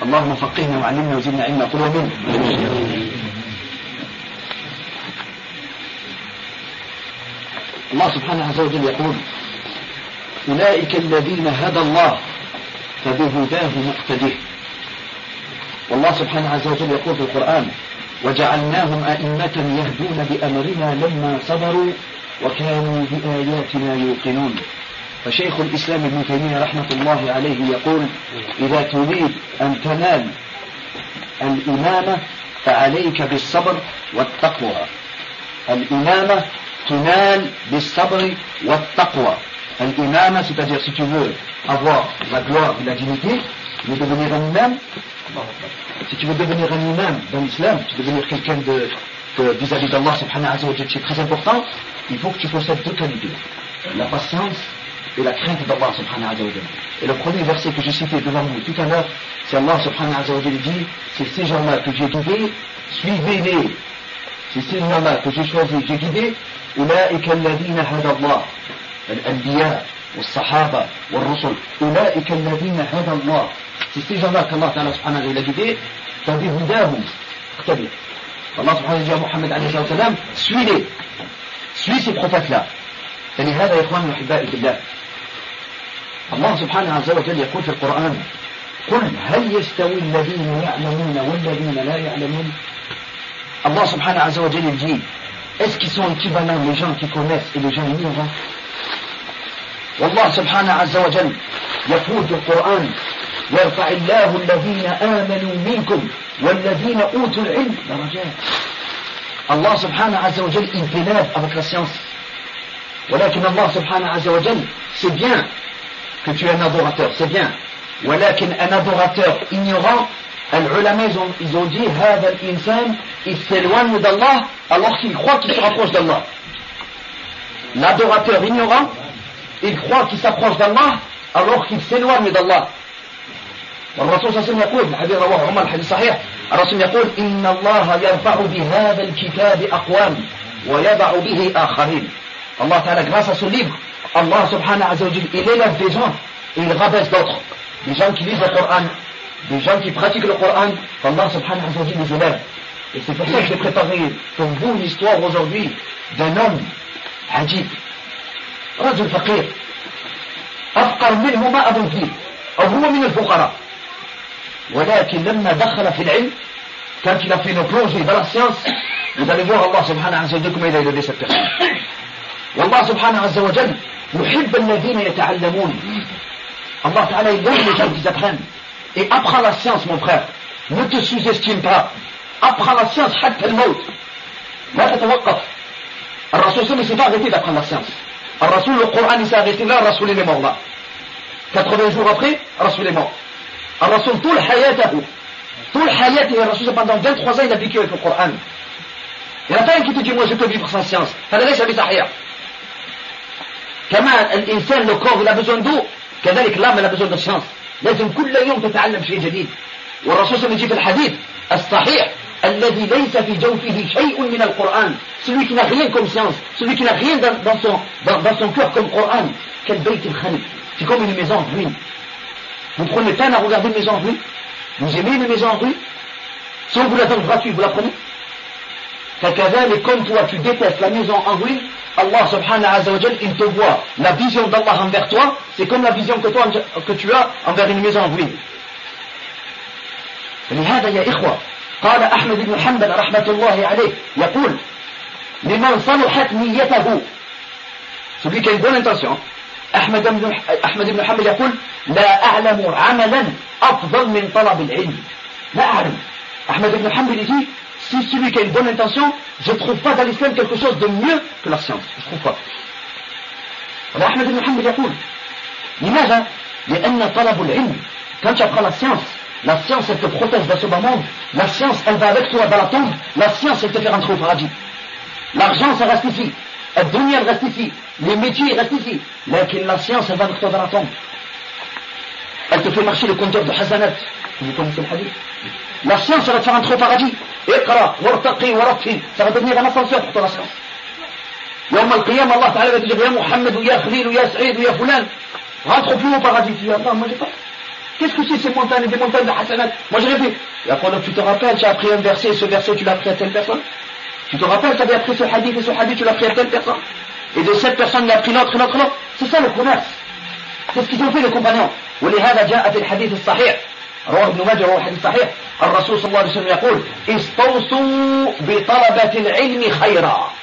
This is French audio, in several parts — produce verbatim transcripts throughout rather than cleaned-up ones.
اللهم فقهنا وعلمنا وزدنا علما قل ومن الله سبحانه عز وجل يقول أولئك الذين هدى الله فبهداه مقتده. والله سبحانه عز وجل يقول في القرآن وجعلناهم أئمة يهدون بأمرنا لما صبروا وكانوا بآياتنا يوقنون. فشيخ الإسلام ابن تيمية رحمة الله عليه يقول إذا تريد أن تنال الإمامة فعليك بالصبر والتقوى. الإمامة تنال بالصبر والتقوى. الإمامة c'est-à-dire si tu veux avoir la gloire et la dignité, tu veux devenir un imam, si tu veux devenir un imam dans l'islam, tu veux devenir quelqu'un de, de vis-à-vis d'Allah subhanahu wa ta'ala, c'est très important, il faut que tu possèdes deux qualités, la patience et la crainte d'Allah subhanahu wa ta'ala. Et le premier verset que j'ai cité devant vous tout à l'heure, c'est Allah subhanahu wa ta'ala dit, c'est ces gens-là que j'ai guidés, suivez-les. C'est ces gens-là que j'ai choisis, j'ai guidés, أولئك الذين هدى الله الأنبياء والصحابة والرسل أولئك الذين هدى الله. C'est ces gens-là qu'Allah ta'ala subhanahu wa ta'ala a guidés, فبهداهم اقتدي. Allah subhanahu wa ta'ala dit à Muhammad alayhi wa sallam, suis-les, suis ces prophètes-là. فلهذا يا إخواني وأحبائي بالله الله سبحانه عز وجل يقول في القرآن قل هل يستوي الذين يعلمون والذين لا يعلمون. Allah subhanahu عز وجل dit est-ce qu'ils sont équivalents les gens qui connaissent et les gens ignorants. والله سبحانه عز وجل يقول في القرآن يرفع الله الذين آمنوا منكم والذين أوتوا العلم درجات. Allah subhanahu عز وجل il t'élève avec la science. ولكن الله سبحانه عز وجل c'est bien que tu es un adorateur, c'est bien. ولكن un adorateur ignorant, العلماء ils ont, ils ont dit هذا الإنسان il s'éloigne d'Allah alors qu'il croit qu'il se rapproche d'Allah. L'adorateur ignorant, il croit qu'il s'approche d'Allah alors qu'il s'éloigne d'Allah. والرسول صلى الله عليه وسلم يقول الحديث رواه عمر الحديث صحيح الرسول يقول إن الله يرفع بهذا الكتاب أقوام ويضع به آخرين. Allah Ta'ala, grâce à ce livre, Allah subhanahu wa ta'ala, il élève des gens et il rabaisse d'autres. Des gens qui lisent le Coran, des gens qui pratiquent le Coran, Allah subhanahu wa ta'ala les élève. Et c'est pour ça que j'ai préparé pour vous une histoire aujourd'hui d'un homme عجيب رجل فقير أفقر منه ما أظن فيه أو هو من الفقراء ولكن لما دخل في العلم quand il a fait une plongée dans la science vous allez voir Allah subhanahu wa ta'ala comment il a élevé cette personne. والله سبحانه عز وجل يحب الذين يتعلمون. Allah Ta'ala il aime les gens qui apprennent. Et apprends la science mon frère, ne te sous-estime pas, apprends la science حتى الموت لا تتوقف. الرسول صلى الله عليه وسلم s'est pas arrêté d'apprendre la science. الرسول le Coran il s'est arrêté là, الرسول il est mort là. quatre-vingts jours après, الرسول est mort. الرسول طول حياته طول حياته الرسول pendant vingt-trois ans il a vécu avec le Coran. Il n'y a pas un qui te dit moi je peux vivre sans science. هذا ليس بصحيح. كما الإنسان le corps il a besoin d'eau كذلك l'âme elle a besoin de science. لازم كل يوم تتعلم شيء جديد. والرسول صلى الله عليه وسلم يجي في الحديث الصحيح الذي ليس في جوفه شيء من القرآن. Celui qui n'a rien comme science, celui qui n'a rien dans, dans, son, dans, dans son cœur comme Coran. Quel beit il-khalif. C'est comme une maison en ruine. Vous prenez peine à regarder une maison en ruine? Vous aimez une maison en ruine? Si on vous la donne gratuite, vous la prenez? فكذلك comme toi tu détestes la maison en ruine, Allah subhanahu wa ta'ala il te voit la vision d'Allah envers toi, c'est comme la vision que, toi, que tu as envers une maison en ruine. لهذا يا إخوة قال أحمد بن حنبل رحمة الله عليه يقول لمن صلحت نيته, celui qui a une bonne intention, أحمد بن أحمد بن حنبل يقول لا أعلم عملا أفضل من طلب العلم. لا أعلم. أحمد بن حنبل dit si celui qui a une bonne intention, je ne trouve pas dans l'islam quelque chose de mieux que la science. Je ne trouve pas. Alors Ahmed ibn Hanbal يقول لماذا؟ لأن طلب العلم, quand tu apprends la science, la science elle te protège dans ce bas monde, la science elle va avec toi dans la tombe, la science elle te fait rentrer au paradis. L'argent ça reste ici, la dunya elle reste ici, les métiers restent ici, mais la science elle va avec toi dans la tombe. Elle te fait marcher le compteur de Hazanat. Vous connaissez le hadith? La science ça va te faire rentrer au paradis. اقرأ وارتقي ورتل, ça va devenir un ascenseur pour toi la science. يوم القيامة الله تعالى va te dire يا محمد ويا خليل ويا سعيد ويا فلان, rentre plus au paradis. Tu dis attends moi j'ai pas. Qu'est-ce que c'est ces montagnes et des montagnes de hasanat? Moi je répète. Et après, tu te rappelles, tu as appris un verset, et ce verset tu l'as appris à telle personne? Tu te rappelles, tu avais appris ce hadith et ce hadith tu l'as appris à telle personne? Et de cette personne il a appris l'autre et l'autre et l'autre. C'est ça le commerce. C'est ce qu'ils ont fait les compagnons. ولهذا جاء في الحديث الصحيح رواه ابن ماجه وهو حديث صحيح الرسول صلى الله عليه وسلم يقول استوصوا بطلبة العلم خيرا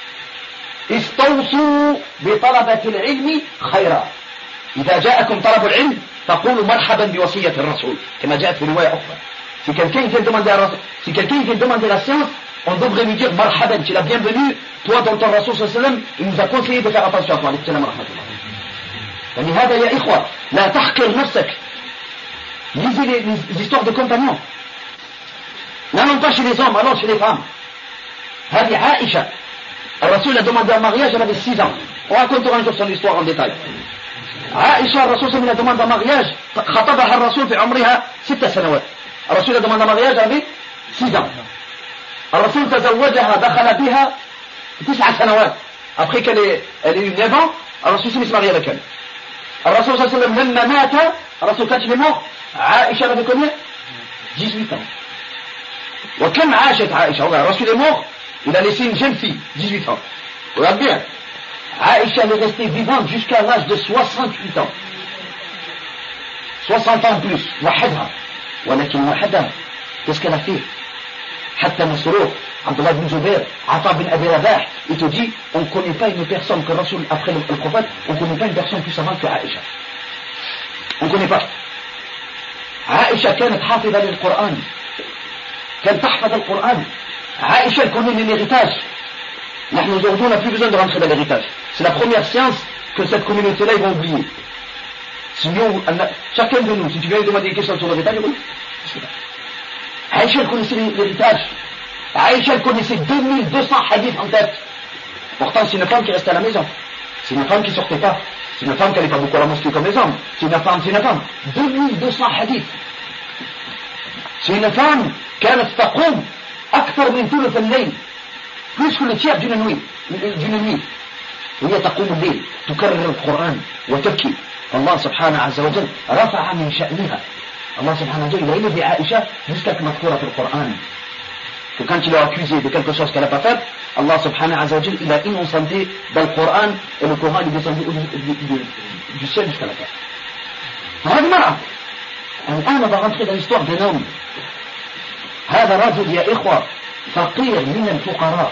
استوصوا بطلبة العلم خيرا إذا جاءكم طلب العلم فقولوا مرحبا بوصية الرسول كما جاءت في رواية أخرى. Si quelqu'un vient demander à si quelqu'un vient demander la science, on devrait lui dire marhaban, tu es la bienvenue, toi dont ton Rasul sallallahu alayhi wa sallam, il nous a conseillé de faire attention à toi. Alayhi salam wa rahmatullah. يعني هذا يا إخوة لا تحقر نفسك. Lisez les, les histoires de compagnons. N'allons pas chez les hommes, allons chez les femmes. هذه عائشة. الرسول a demandé un mariage, elle avait six ans. On racontera un jour son histoire en détail. عائشة الرسول صلى الله عليه وسلم a demandé un mariage, خطبها الرسول في عمرها ست سنوات. الرسول a demandé un mariage, elle avait six ans. الرسول تزوجها دخل بها تسع سنوات. Après qu'elle ait, elle ait eu neuf ans, الرسول s'est marié avec elle. الرسول صلى الله عليه وسلم لما مات الرسول quand il est mort عائشة avait combien? dix-huit ans. وكم عاشت عائشة؟ الرسول est mort, il a laissé une jeune fille, dix-huit ans. Regarde bien. Aïcha est restée vivante jusqu'à l'âge de soixante-huit ans. soixante ans plus. وحدها. ولكن وحدها. Qu'est-ce qu'elle a fait? حتى مسروق, Abdullah ibn Zubair, Ata bin Abi Rabah, il te dit, on ne connaît pas une personne que Rasul, après le, le prophète, on ne connaît pas une personne plus savante que Aïcha. On ne connaît pas. Aïcha كانت حافظة للقرآن. كانت تحفظ القرآن. Aïcha elle connaît l'héritage. Nous aujourd'hui on n'a plus besoin de rentrer dans l'héritage. C'est la première science que cette communauté-là ils vont oublier. Sinon, chacun de nous, si tu viens lui demander des questions sur l'héritage, il dit Aïcha elle connaissait l'héritage. Aïcha elle connaissait deux mille deux cents hadiths en tête. Pourtant c'est une femme qui restait à la maison. C'est une femme qui ne sortait pas. C'est une femme qui n'allait pas beaucoup à la mosquée comme les hommes. C'est une femme, c'est une femme. deux mille deux cents hadiths. C'est une femme كانت تقوم أكثر من ثلث الليل. plus que le tiers d'une nuit, d'une nuit. وهي تقوم الليل تكرر القرآن وتبكي. الله سبحانه عز وجل رفع من شأنها. الله سبحانه وتعالى il a élevé Aïcha jusqu'à ce مذكورة في القرآن. Que quand il l'a accusé de quelque chose qu'elle n'a pas fait, Allah subhanahu wa ta'ala il a innocenté dans le Coran et le Coran est descendu du, du, du ciel jusqu'à la terre. هذا مرأة. الآن va rentrer dans l'histoire d'un homme. هذا رجل يا إخوة فقير من الفقراء.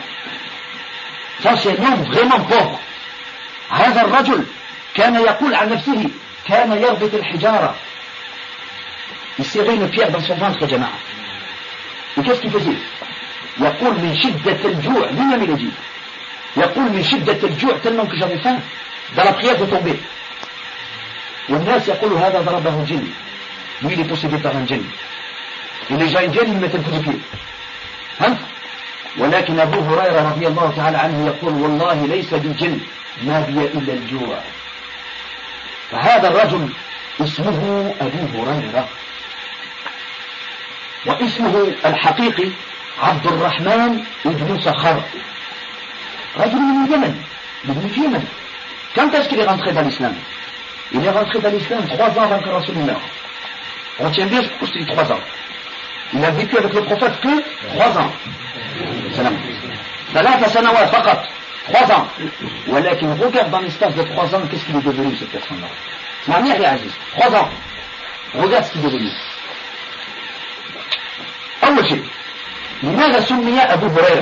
Ça c'est un homme vraiment pauvre. هذا الرجل كان يقول عن نفسه كان يربط الحجارة. Il serrait une pierre dans son ventre جماعة. Et qu'est-ce qu'il faisait? يقول من شدة الجوع من يوم الجيل. يقول من شدة الجوع tellement que j'avais faim dans la prière de tomber. والناس يقول هذا ضربه الجن. Lui il est possédé par un djinn. Et les gens viennent, ils mettent un coup de pied. Hein? ولكن أبو هريرة رضي الله تعالى عنه يقول والله ليس بجن ما بي إلا الجوع. فهذا الرجل اسمه أبو هريرة واسمه الحقيقي عبد الرحمن ابن صخر. رجل من اليمن من اليمن. Quand est-ce qu'il est rentré dans l'islam? Il est rentré dans l'islam trois ans avant que Rasul meure. On tient bien, je pense que c'est trois ans. Il a vécu avec le prophète que trois ans. Salam. ثلاث سنوات فقط. Trois ans. ولكن regarde dans l'espace de trois ans qu'est-ce qu'il est devenu cette personne-là. اسمعني يا عزيز. Trois ans. Regarde ce qu'il est devenu. أول شيء لماذا سمي أبو هريرة؟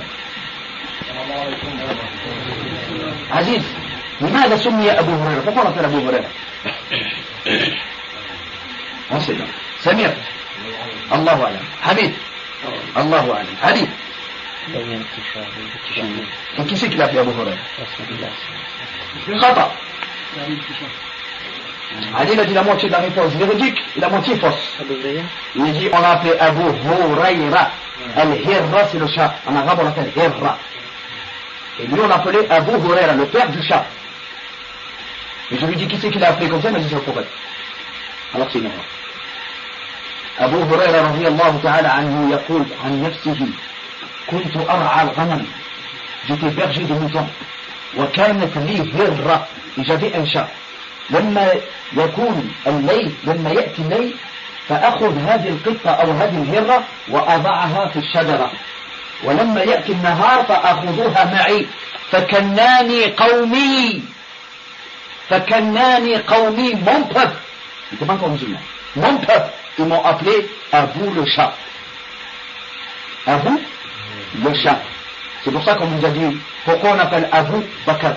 عزيز لماذا سمي أبو هريرة؟ pourquoi on appelle أبو هريرة؟ on sait pas. سمير الله أعلم. حبيب الله أعلم. حبيب et qui c'est qui l'a appelé Abu Huraira? خطأ. Ali il a dit la moitié de la réponse véridique et la moitié fausse. Il a dit on l'a appelé Abu Huraira. Al-Hirra c'est le chat. En arabe on l'appelle Hirra. Et lui on l'appelait Abu Huraira, le père du chat. Et je lui dis qui c'est qui l'a appelé comme ça? Il m'a dit c'est le prophète. Alors c'est une erreur. أبو هريرة رضي الله تعالى عنه يقول عن نفسه كنت أرعى الغنم. J'étais berger de moutons. وكانت لي هرة. Et j'avais un chat. لما يكون الليل لما يأتي الليل فأخذ هذه القطة أو هذه الهرة وأضعها في الشجرة، ولما يأتي النهار فأخذوها معي، فكناني قومي فكناني قومي mon peuple. Ils n'étaient pas encore musulmans. Mon peuple, ils m'ont appelé Abou le chat. Abou le chat. C'est pour ça qu'on nous a dit pourquoi on appelle Abou Bakr.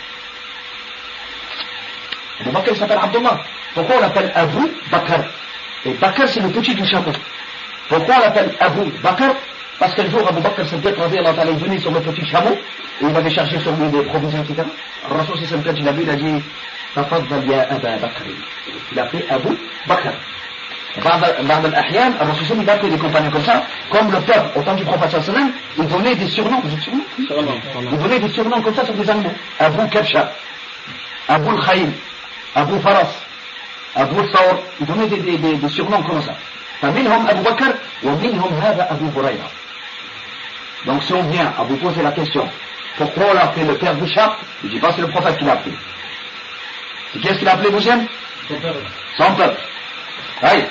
Abou Bakr il s'appelle Abdullah. Pourquoi on l'appelle Abou Bakr? Et Bakr c'est le petit du chameau. Pourquoi on l'appelle Abou Bakr? Parce qu'un jour Abou Bakr Siddiq est venu sur le petit chameau et il avait cherché sur lui des provisions, et cetera. Le Rasoul sallallahu alayhi wa sallam, quand il a vu, il a dit Tafaddal ya Aba Bakr. Il a appelé Abou Bakr. بعض الأحيان الرسول صلى الله عليه وسلم appelait des compagnons comme ça, comme le peuple au temps du prophète sallallahu alayhi wa sallam, il donnait des surnoms, vous êtes surnoms il donnait des surnoms comme ça sur des animaux. Abou Kabsha, Abou Al-Khayl, Abou Faras, Abou Thawr, il donnait des, des, des, des surnoms comme ça. فمنهم أبو بكر ومنهم هذا أبو هريرة. Donc si on vient à vous poser la question, pourquoi on l'a appelé le père du chat, je dis pas c'est le prophète qui l'a appelé. C'est qui est-ce qu'il a appelé Moussem? Son peuple. Son peuple. Allez.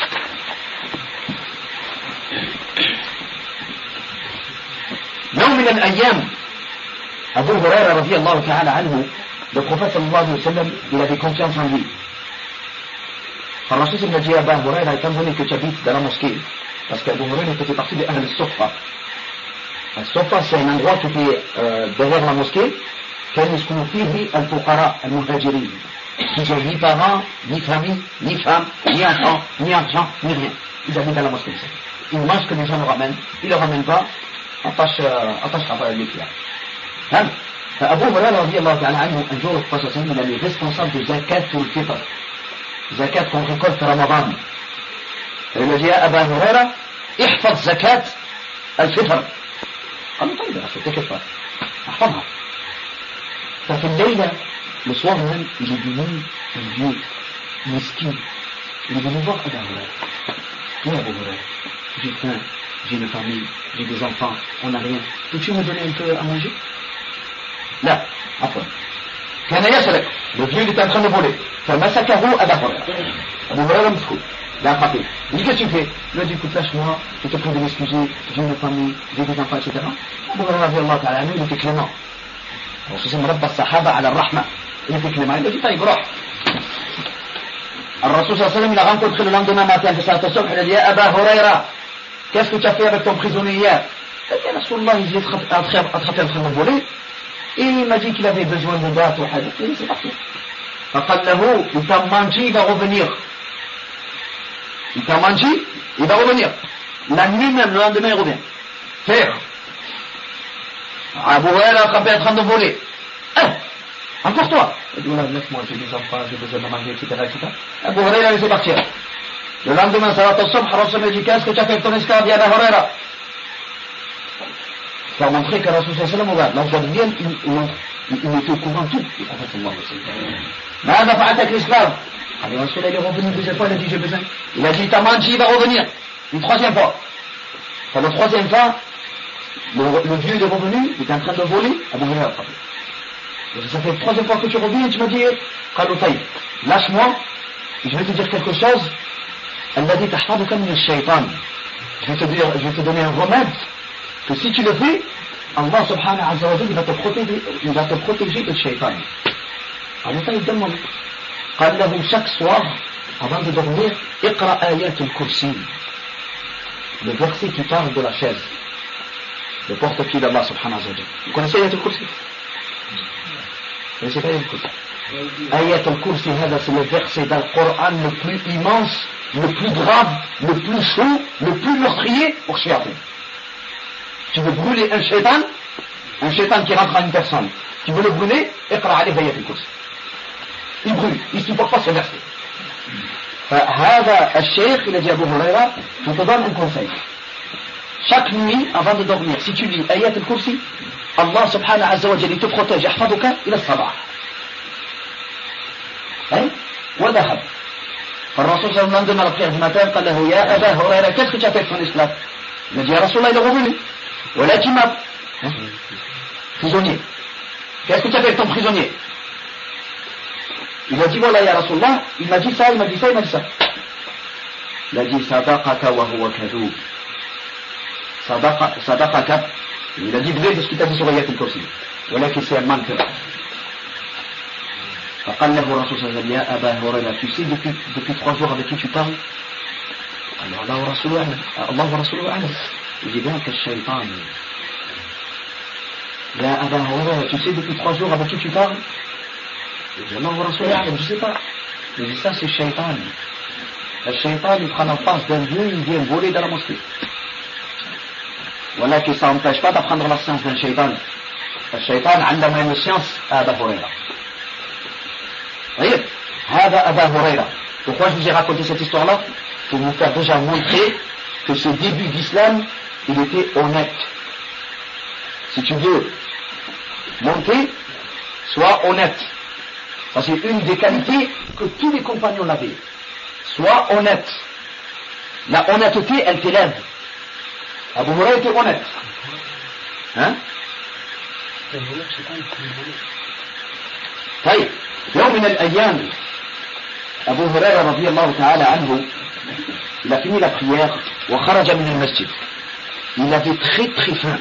يوم من الأيام أبو هريرة رضي الله تعالى عنه, le prophète sallallahu alayhi wa sallam, il avait confiance en lui. Alors Rasul sallallahu alayhi wa sallam a dit à Abu Huraira, étant donné que tu habites dans la mosquée, parce qu'Abu Huraira faisait partie de Ahl al-Suffa. Al-Suffa c'est un endroit qui est euh, derrière la mosquée, كان يسكن فيه الفقراء المهاجرين, qui n'ont ni parents, ni famille, ni femmes, ni enfants, ni argent, ni rien. Ils habitent dans la mosquée. Ils mangent que les gens leur ramènent, ils ne leur ramènent pas, attache à les pieds. Hein? فأبو هريرة رضي الله تعالى عنه un jour le prophète sallallahu alayhi wa sallam il est responsable de zakat pour le fitr, zakat qu'on récolte في رمضان. Il a dit à Abu Huraira احفظ زكاة الفطر. قال له طيب يا رسول t'inquiète pas, احفظها. ففي الليلة le soir même il est venu un vieux miskin, il est venu voir Abu Huraira. Toi Abu Huraira, j'ai faim, j'ai une famille, j'ai des enfants, on n'a rien, peux-tu me donner un peu à manger? لا عفوا كان يسرق, le vieux il était en train de voler, فمسكه أبا هريرة. Abu Huraira مسكوه, il a attrapé. Il dit qu'est-ce que tu fais? Il lui a dit écoute lâche-moi, je te prie de m'excuser, j'ai une famille, j'ai des enfants, et cetera. Abu Huraira رضي الله تعالى عنه il était clément. خصوصا مربى الصحابة على الرحمة, il était clément. Il a dit طيب روح. الرسول صلى الله عليه وسلم il a rencontré le lendemain matin في صلاة الصبح, il a dit يا أبا هريرة qu'est-ce que tu as fait avec ton prisonnier hier? Il a dit يا رسول الله il est attrapé en train de voler. Et il m'a dit qu'il avait besoin de date ou hadith, et c'est parti. فقال له il t'a menti, il va revenir. Il t'a menti, il va revenir. La nuit même, le lendemain il revient. Père. Abu Huraira attrapé en train de voler. Hein? Encore toi? Il dit voilà, laisse-moi, j'ai des enfants, j'ai besoin de manger, et cetera, et cetera. Abu Huraira a laissé partir. Le lendemain, salat al-subh, Rasul m'a dit qu'est-ce que tu as fait avec ton esclave, ya Abu Huraira? Pour montrer que Rasul sallallahu alayhi wa sallam, lorsqu'il vient, il, il, il était au courant de tout, le prophète sallallahu alayhi wa sallam. Mais il a fait avec l'esclave. Alors Rasul il est revenu une deuxième fois, il a dit j'ai besoin. Il a dit t'as menti, il va revenir. Une troisième fois. Pour la troisième fois, le, le vieux il est revenu, il était en train de voler, Abu Huraira a attrapé. Ça fait la troisième fois que tu reviens, tu m'as dit, lâche-moi, je vais te dire quelque chose. Elle m'a dit tahfaduka min ash-shaytan. Je vais te dire, je vais te donner un remède. Que si tu le fais, Allah subhanahu wa ta'ala il va te protéger, il va te protéger de shaitan. Alors il demande, قال له chaque soir, avant de dormir, اقرأ آيات الكرسي. Le verset qui parle de la chaise. Le porte-pied d'Allah subhanahu wa ta'ala. Vous connaissez آيات الكرسي? Vous connaissez pas آيات الكرسي? آيات الكرسي, c'est le verset dans le Coran le plus immense, le plus grave, le plus chaud, le plus meurtrier pour Shaitan. Tu veux brûler un shaitan, un shaitan qui rentre à une personne, tu veux le brûler, اقرأ عليه آيات الكرسي. Il brûle, il ne supporte pas ce verset. فهذا الشيخ il a dit à Abu Huraira, je te donne un conseil. Chaque nuit, avant de dormir, si tu lis آيات الكرسي, Allah subhanahu wa ta'ala te protège, يحفظك إلى الصباح. Hein? وذهب. فالرسول صلى الله عليه وسلم لندن القيام في المتان قال له يا أبا هريرة qu'est-ce que tu as fait de ton esclave? Il a dit يا رسول الله il est revenu. Voilà qui m'a prisonnier. Qu'est-ce que tu as fait avec ton prisonnier? Il a dit voilà ya Rasulallah, il m'a dit ça, il m'a dit ça, il m'a dit ça. Il a dit sadaqaka wa huwa kadhub. Sadaqaka, il a dit vrai de ce qu'il t'a dit sur Ayat al-Kursi. Voilà que c'est un menteur. فقال له الرسول صلى الله عليه وسلم يا أبا هريرة tu sais depuis, depuis trois jours avec qui tu parles alors Allah wa Rasuluhu a'lam Allah wa Rasuluhu a'lam il dit bien que shaytan يا أبا هريرة tu sais depuis trois jours avec qui tu parles il dit Allah wa Rasuluhu a'lam je sais pas il dit ça c'est shaytan le shaytan il prend en face d'un dieu il vient voler dans la mosquée voilà que ça n'empêche pas d'apprendre la science d'un shaytan le shaytan عندما une science à Abu Huraira. Voyez, هذا أبا هريرة. Pourquoi je vous ai raconté cette histoire-là? Pour vous faire déjà montrer que ce début d'islam, il était honnête. Si tu veux monter, sois honnête. Ça c'est une des qualités que tous les compagnons l'avaient. Sois honnête. La honnêteté, elle t'élève. Abu Huraira était honnête. Hein? طيب يوم من الأيام أبو هريرة رضي الله تعالى عنه il a fini la prière وخرج من المسجد il avait très très faim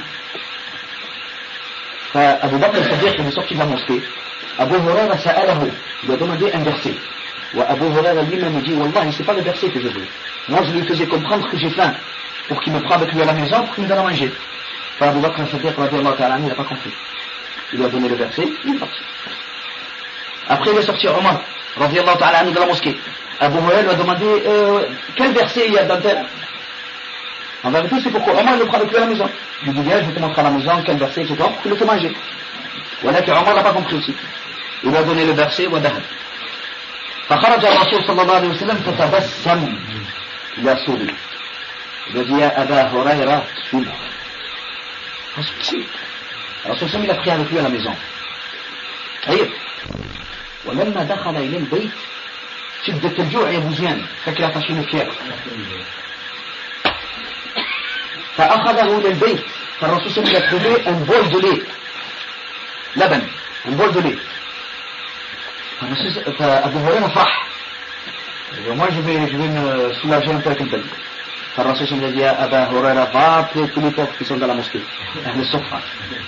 فأبو بكر الصديق il est sorti de la mosquée Abu Huraira سأله il lui a demandé un verset وأبو هريرة lui-même dit والله c'est pas le verset que je veux moi je lui faisais comprendre que j'ai faim pour qu'il me prenne avec lui à la maison pour qu'il me donne à manger فأبو بكر الصديق رضي الله تعالى عنه il n'a pas compris il lui a donné le verset il est parti. Après il est sorti Omar, radiyallahu ta'ala anhu de la mosquée. Abu Huraira lui a demandé euh, quel verset il y a dans tel. En vérité c'est pourquoi Omar le prend avec lui à la maison. Il lui dit viens je vais te montrer à la maison quel verset et cetera pour qu'il le fait manger. Voilà que Omar n'a pas compris aussi. Il lui a donné le verset وذهب. فخرج الرسول صلى الله عليه وسلم فتبسم. Il a souri. Il a dit يا أبا هريرة suis-moi. Ensuite, الرسول صلى الله عليه وسلم il a pris avec lui à la maison. طيب. ولما دخل إلى البيت شدة الجوع يا بوزيان فكرة فاشين فيها فأخذه إلى البيت فالرسول صلى الله عليه وسلم a trouvé un bol de lait لبن un bol de lait فأبو هريرة فرح moi je vais, je vais me soulager un peu avec le bel فالرسول صلى الله عليه وسلم يا أبا هريرة va appeler tous les pauvres qui sont dans la mosquée أهل الصفة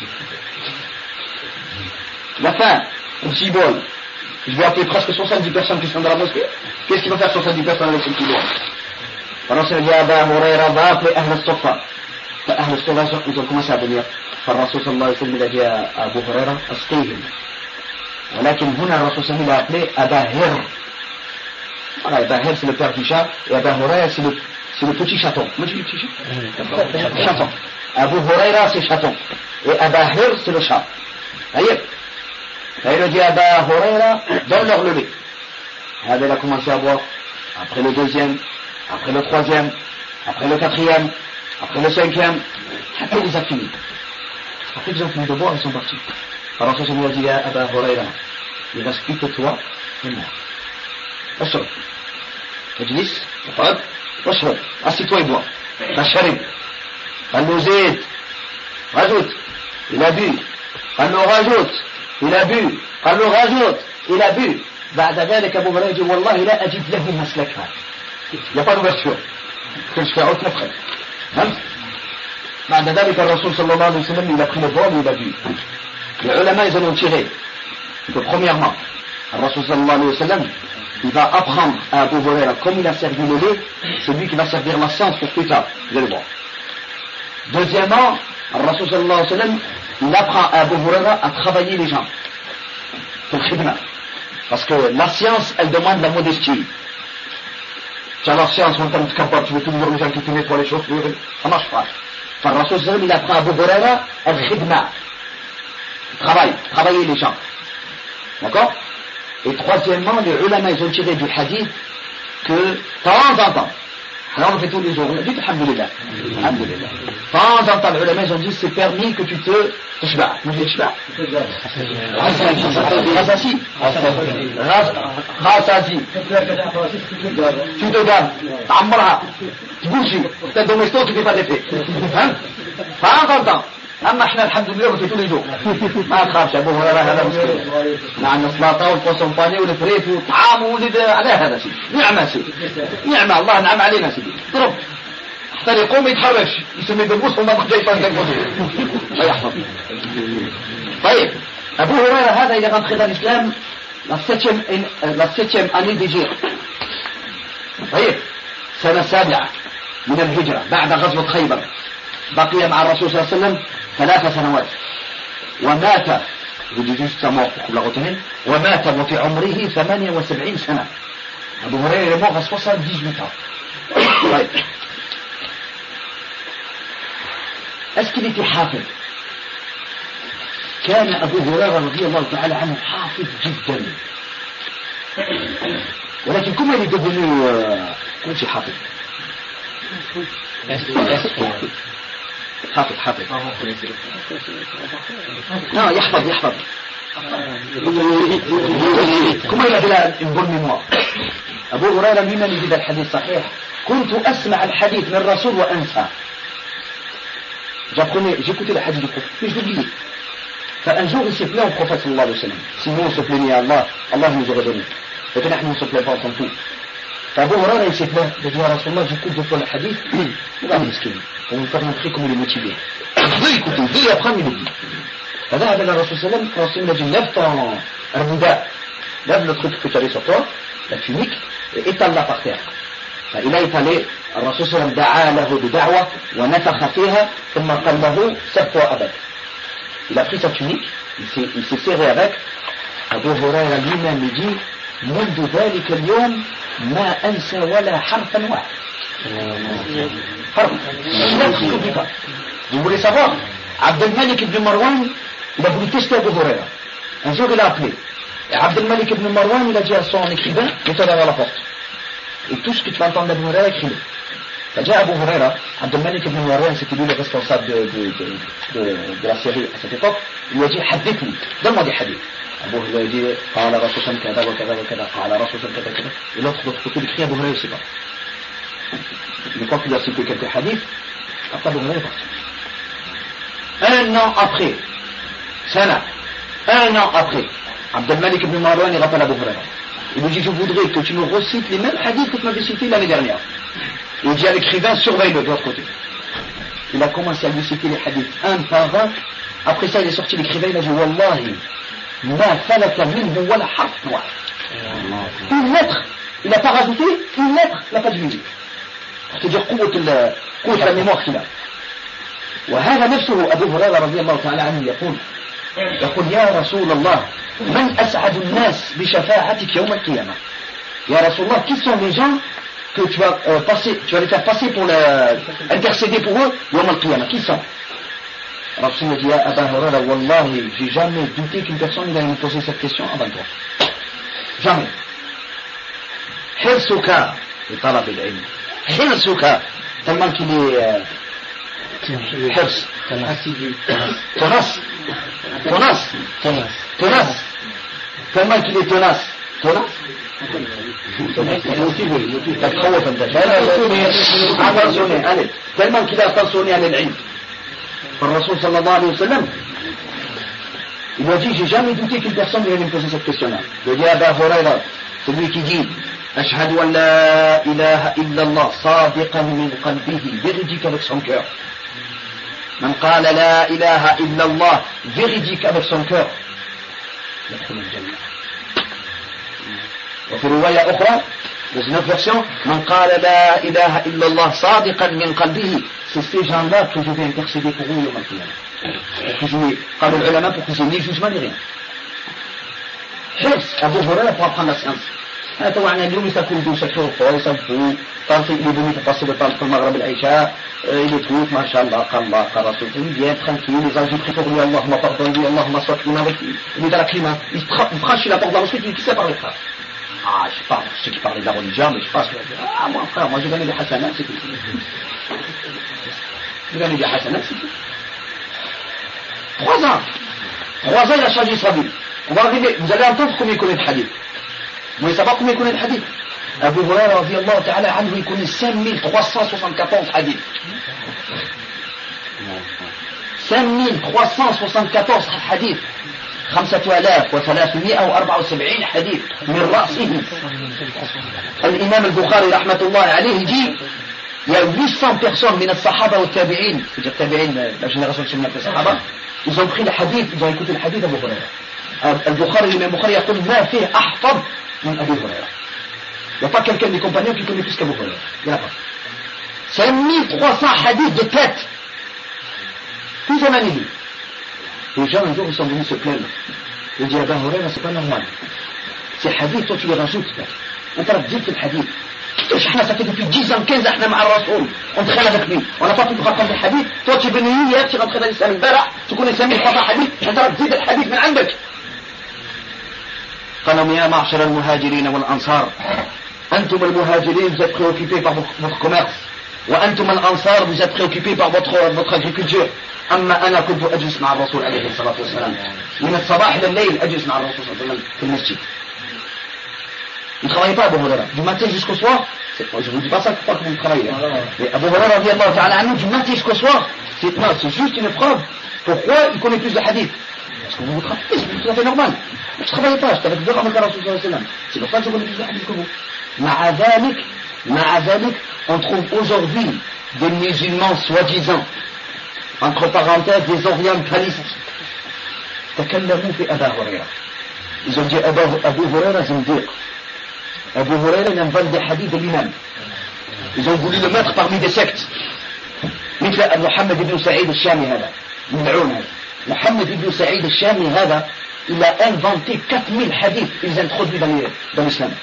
la fin un petit bol. Je vais appeler presque soixante-dix personnes qui sont dans la mosquée. Qu'est-ce qu'il va faire soixante-dix personnes avec ce petit bol? Alors c'est dit Abu Huraira va appeler Ahl al-Suffa. Ahl al-Suffa ils ont commencé à venir. فالرسول صلى الله عليه وسلم il a dit à Abu Huraira asqihim. ولكن هنا الرسول صلى الله عليه وسلم a appelé Aba Hir. Voilà, Aba Hir c'est le père du chat et Abu Huraira c'est le, c'est le petit chaton. Comment tu dis petit chat? Chaton. Abu Huraira c'est chaton et Aba Hir c'est le chat. Voyez? Et il a dit à Abu Huraira, donne-leur le lait. Et il a commencé à boire. Après le deuxième, après le troisième, après le quatrième, après le cinquième. Après ils ont fini. Après ils ont fini de boire, ils sont partis. Alors ça, je lui ai dit à Abu Huraira, il reste plus que toi et moi. Ashrav. اجلس اقعد واشرب assis-toi et bois. فشرب. قال له زيد rajoute. Il a bu. قال له rajoute. Il a bu. قال له rajoute. Il a bu. بعد ذلك أبو هريرة يقول والله لا أجد له مسلكها. Il n'y a pas d'ouverture. Que je fais autre après. بعد ذلك الرسول صلى الله عليه وسلم il a pris le bol et il a bu. Les ulama ils en ont tiré que premièrement الرسول صلى الله عليه وسلم il va apprendre à Abu Huraira comme il a servi le lait, c'est lui qui va servir la science pour plus tard. Vous allez voir. Deuxièmement, الرسول صلى الله عليه وسلم il apprend à Abu Huraira à travailler les gens. C'est le khidma. Parce que la science, elle demande la modestie. Tu as la science, en termes de capable, tu veux toujours les gens qui te nettoient les choses, ça marche pas. Enfin, le Rasul, il apprend à Abu Huraira al-khidma. Travail, travailler les gens. D'accord? Et troisièmement, les ulama, ils ont tiré du hadith que, de temps en temps, alors on le fait tous les jours, on a dit alhamdulillah. Alhamdulillah. De temps en temps, les ulama, ils ont dit c'est permis que tu te تشبع مش تشبع غساسي غساسي tu te gaves تعمرها تبوشي تدومستو tu fais pas d'effet hein pas en temps اما احنا الحمد لله في كل يوم ما تخافش ابو هريره هذا مسكين مع السلطه والبوسومباني والفريت والطعام ولد على هذا سيدي نعمه سيدي نعمه الله نعم علينا سيدي ضرب حتى يقوم يتحركش يسمي بالبوس وما بقى يفهم البوس الله يحفظ. طيب ابو هريره هذا il est rentré dans l'islam la septième la septième année d'Hégire. طيب سنه السابعه من الهجره بعد غزوه خيبر. بقي مع الرسول صلى الله عليه وسلم ثلاث سنوات ومات ومات وفي عمره ثمانية وسبعين سنة. أبو هريرة موت à soixante-dix-huit ans. طيب est-ce qu'il était حافظ؟ كان أبو هريرة رضي الله تعالى عنه حافظ جدا ولكن كم اللي devenu كل شيء حافظ حافظ حافظ لا يحفظ يحفظ كما يقول une bonne mémoire. أبو هريرة ممن يجد الحديث صحيح كنت أسمع الحديث من الرسول وأنسى. j'écoutais le hadith du prophète puis je l'oubliais. فun jour il s'est plaint au prophète صلى الله عليه وسلم sinon on se plaignait à Allah Allah nous aurait donné mais نحن on se plaint pas comme tout. فأبو هريرة il s'est plaint il a dit يا رسول الله j'écoute deux fois le hadith il va مسكين pour vous faire montrer comment il est motivé. Je veux écouter, je veux apprendre, il me dit. فذهب إلى الرسول صلى الله عليه وسلم الرسول a dit lève ton رداء lève le truc que tu avais sur toi la tunique et étale-la par terre. فإلى étalé الرسول صلى الله عليه وسلم دعا له بدعوة ونفخ فيها ثم قال له سبت أبد. Il a pris sa tunique il s'est, il s'est serré avec. Abu Hurayra lui-même il dit منذ ذلك اليوم ما أنسى ولا حرفا واحد. Vous voulez savoir, Abdel Malik ibn Marwan, il a voulu tester Abu Hurayra. Un jour, il a appelé. Et Abdel Malik ibn Marwan, il a dit à son écrivain, mets-toi derrière la porte. Et tout ce que tu vas entendre d'Abu Hurayra, écris-le. فجاء أبو هريرة عبد الملك بن مروان c'était lui le responsable de, de, de, de, de la série à cette époque. Il lui a dit حدثني donne-moi des hadiths. Abu Hurayra dit قال رسول الله كذا وكذا وكذا قال رسول الله كذا كذا. Et l'autre de l'autre côté il écrit Abu Hurayra c'est pas. Mais quand il a cité quelques hadiths après Abu Hurayra est parti. Un an après Sana un an après Abdel Malik ibn Marwan il rappelle Abu Hurayra. Il lui dit je voudrais que tu me recites les mêmes hadiths que tu m'avais cités l'année dernière. Il dit à l'écrivain surveille-le de l'autre côté. Il a commencé à lui citer les hadiths un par un. Après ça il est sorti l'écrivain il a dit Wallahi ma falata minhu wala harf wahid. Une lettre il n'a pas rajouté une lettre il n'a pas diminué. Pour te dire قوة la mémoire qu'il a. وهذا نفسه أبو هريرة رضي الله تعالى عنه يقول يقول يا رسول الله من أسعد الناس بشفاعتك يوم القيامة. يا رسول الله qui sont les gens que tu vas euh, passer tu vas les faire passer pour le, intercéder pour eux يوم القيامة qui sont. Rasul me dit يا أبا هريرة والله j'ai jamais douté qu'une personne allait me poser cette question avant toi. Jamais. حرصك لطلب العلم حرصك tellement qu'il est حرص tenace tenace tenace tellement qu'il est tenace tenace تتخوف انت tellement qu'il est attentionné على العلم. فالرسول صلى الله عليه وسلم il a dit j'ai jamais douté qu'une personne vienne me poser cette question là. Il a dit Abu Hurayra celui qui dit أشهد أن لا إله إلا الله صادقا من قلبه véridique avec son cœur. من قال لا إله إلا الله véridique avec son cœur يدخل الجنة. وفي رواية أخرى dans une autre version من قال لا إله إلا الله صادقا من قلبه c'est ces gens-là que je vais intercéder pour vous يوم القيامة. que je vais قال العلماء pour que je n'ai jugement ni rien. حرص أبو هريرة pour apprendre la science. أنا طبعا اليوم يسافروا يدوا يسافروا الفوائد يسافروا طالتي اللي بني تفاصيل الطالب في المغرب العشاء اللي تروح ما شاء الله قال الله قال رسول الله bien tranquille les gens qui font اللهم pardonne lui اللهم صل على il est dans la climat il franchit la porte de la mosquée il dit qui ça parle frère ah je parle ceux qui parlent de la religion mais je passe ah moi frère moi je gagne des hasanat c'est tout je gagne des hasanat c'est tout. trois ans trois ans il a changé sa vie. On va arriver vous allez entendre combien il connaît de hadith. Vous voulez savoir combien il connaît de hadith? Abu Hurayra radiyallahu ta'ala anhu il connaît cinq mille trois cent soixante-quatorze hadiths. cinq mille trois cent soixante-quatorze حديث خمسة آلاف وثلاثمائة وأربعة وسبعين حديث من رأسه. الإمام البخاري رحمة الله عليه dit il y a huit cents personnes من الصحابة والتابعين, c'est-à-dire التابعين la génération de الصحابة, ils ont pris le hadith, ils ont écouté le hadith d'Abu Huraira. البخاري الإمام البخاري يقول ما فيه أحفظ من أبي هريرة. Il n'y a pas quelqu'un des compagnons qui connaît plus qu'Abu Huraira. Il n'y en a pas. cinq mille trois cents hadiths de tête. Tout ça magnifique. Les gens un jour ils sont venus se plaindre. Ils disent Abu Huraira c'est pas normal. Ces hadiths toi tu les rajoutes. On t'a dit le hadith. Ça fait depuis dix ans, quinze ans احنا مع الرسول. On traîne avec lui. On n'a pas pu raconter le hadith. Toi tu es venu hier, tu es rentré dans l'islam البارح, tu connais cinq mille trois cents hadiths, انت راح تزيد الحديث من عندك. قالوا يا معشر المهاجرين والأنصار أنتم المهاجرين vous êtes préoccupés par votre commerce وأنتم الأنصار vous êtes préoccupés par votre, votre agriculture. أما أنا كنت أجلس مع الرسول عليه الصلاة والسلام من الصباح إلى الليل أجلس مع الرسول صلى الله عليه وسلم في المسجد. Il ne travaillait pas Abu Huraira du matin jusqu'au soir. Je ne vous dis pas ça pour que vous travaillez. Mais Abu Huraira radiyallahu ta'ala anhu du matin jusqu'au soir, c'est, non, c'est juste une preuve. Pourquoi il connaît plus de hadith? Parce que vous vous travaillez, c'est tout à fait normal. Je ne travaillais pas, j'étais avec deux ramènes de Rasul sallallahu alayhi wa sallam. C'est pour ça que je connais plus de hadith que vous. مع ذلك, مع ذلك, on trouve aujourd'hui des musulmans soi-disant, entre parenthèses, des orientalistes. تكلموا في أبا هريرة. Ils ont dit Abu Huraira zindiq. Abu Huraira il invente des hadiths de l'imam. Ils ont voulu le mettre parmi des sectes. مثل محمد بن سعيد الشامي هذا ملعون هذا. محمد بن سعيد الشامي هذا il a inventé quatre mille hadiths, ils ont introduits dans, les, dans l'islam.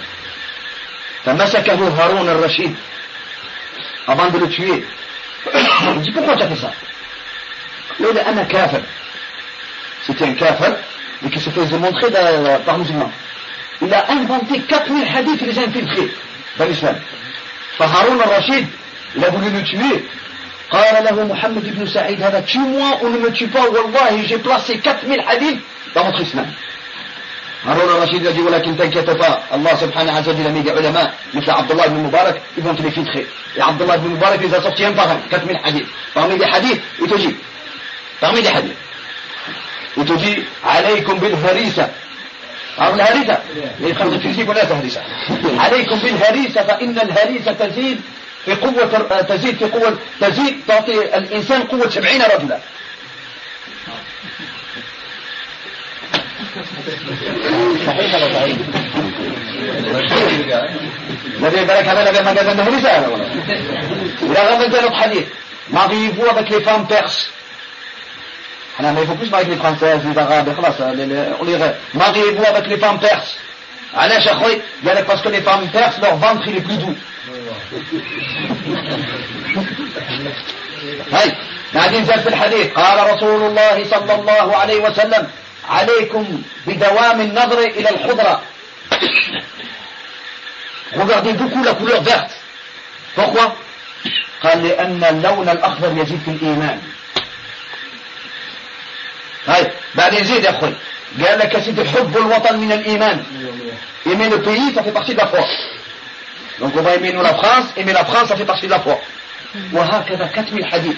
فمسكه هارون الرشيد avant de le tuer. Il dit pourquoi tu as fait ça? Il dit أنا كافر. C'était un kafir mais qui se faisait montrer par musulman. Il a inventé quatre mille hadiths, il les a infiltrés dans l'islam. فهارون الرشيد il a voulu le tuer. قال له محمد بن سعيد هذا tue-moi ou ne me tue pas, والله j'ai placé quatre mille hadiths dans votre islam. هارون الرشيد a dit ولكن t'inquiète pas, Allah subhanahu wa ta'ala a mis des ulama مثل Abdullah ibn Mubarak, ils vont te les filtrer. Et Abdullah ibn Mubarak les a sortis un par un, quatre mille hadiths. Parmi les hadiths, il te dit, parmi les hadiths, il te dit عليكم بالهريسة. عرف الهريسة؟ يخرج الفيزيك ولا تهريسة. عليكم بالهريسة فإن الهريسة تزيد في قوة تزيد في قوة تزيد تعطي الإنسان قوة سبعين رجلا. صحيح ولا ضعيف؟ الذي بالك هذا لا ما قال الهريسة هذا ولا؟ إذا غمضت notre hadith, mariez-vous avec les femmes perses. Non, mais il faut plus marier avec les françaises, les arabes, on les mariez-vous avec les femmes perses. علاش اخوي؟ قال لك parce que les femmes perses leur ventre il est plus doux. هاي قاعدين نزل في الحديث قال رسول الله صلى الله عليه وسلم عليكم بدوام النظر الى الخضرة. Regardez beaucoup la couleur verte. Pourquoi? قال لأن اللون الأخضر يزيد في الإيمان. هاي بعدين زيد يا أخوي قال لك يا سيدي حب الوطن من الإيمان. Aimer le pays ça fait partie de la foi. Donc on va aimer nous la France, aimer la France ça fait partie de la foi. وهكذا quatre mille hadiths.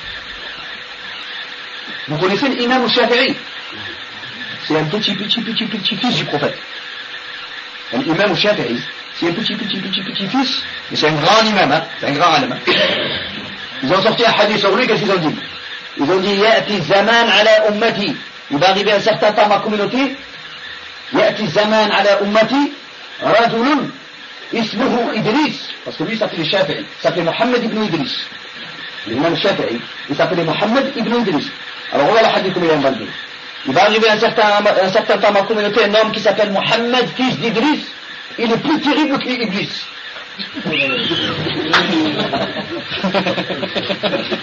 Vous connaissez l'imam al-Shafi'i? C'est un petit petit petit petit fils du prophète. L'imam al-Shafi'i c'est un petit petit petit petit fils mais c'est un grand imam, hein? C'est un grand alim. Ils ont sorti un hadith sur lui, qu'est-ce qu'ils ont dit? Ils ont dit يأتي الزمان على أمتي. Il va arriver un certain temps à ma communauté. يأتي الزمان على أمتي رجل اسمه إدريس. Parce que lui il s'appelait Shafi'i. Il s'appelait Mohammed ibn Idris. L'imam Shafi'i il s'appelait Mohammed ibn Idris. Alors voilà le hadith comme il a inventé. Il va arriver un certain, un certain temps à ma communauté un homme qui s'appelle Mohammed fils d'Idris. Il est plus terrible que Iblis.